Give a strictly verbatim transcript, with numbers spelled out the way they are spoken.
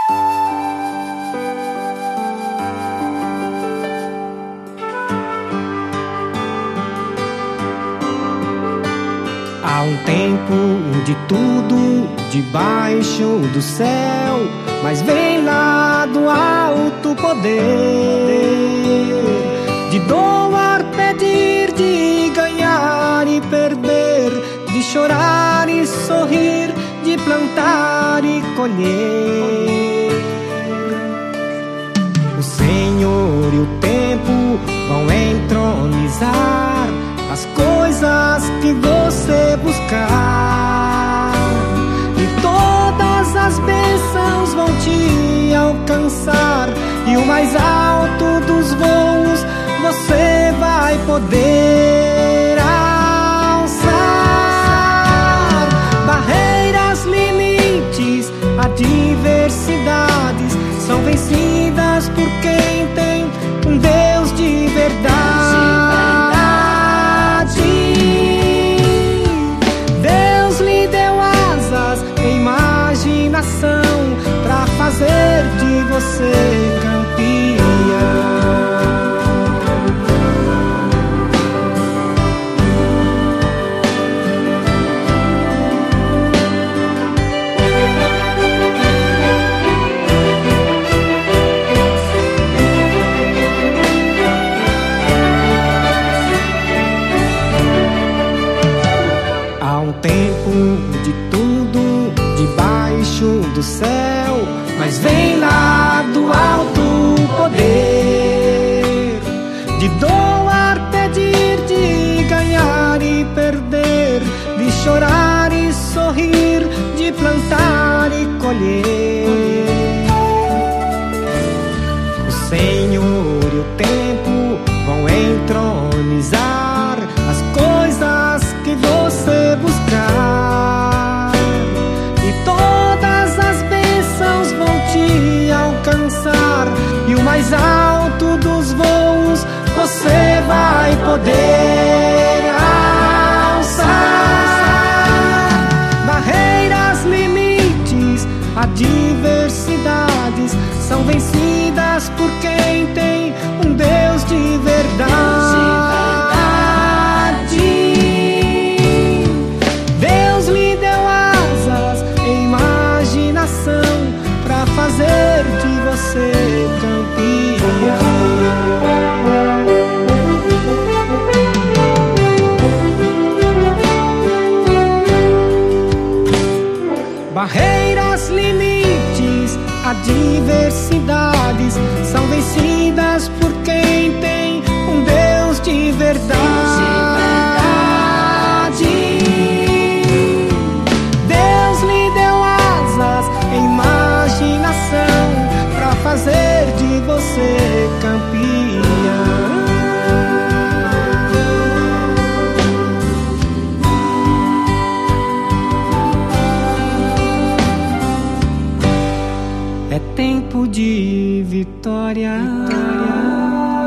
Há um tempo de tudo debaixo do céu, mas vem lá do alto poder, de doar, pedir, de ganhar e perder, de chorar e sorrir, de plantar e colher. O Senhor e o tempo vão entronizar as coisas que você buscar, e todas as bênçãos vão te alcançar, e o mais alto dos voos você vai poder alçar. Barreiras, limites, adversidades são vencidas por quem tem um Deus de verdade. Pra fazer de você campeão. Há um tempo de tudo debaixo do céu, mas vem lá do alto poder, de doar, pedir, de ganhar e perder, de chorar e sorrir, de plantar e colher. O Senhor e o tempo vão entronizar as coisas que você buscar, e todas as bênçãos vão te alcançar, e o mais alto dos voos você vai poder alçar. Barreiras, limites, adversidades são vencidas por quem tem um Deus de verdade. Fazer de você campeão. Barreiras, limites, adversidades são vencidas por quem tem um Deus de verdade. Fazer de você campeão. É tempo de vitória, vitória.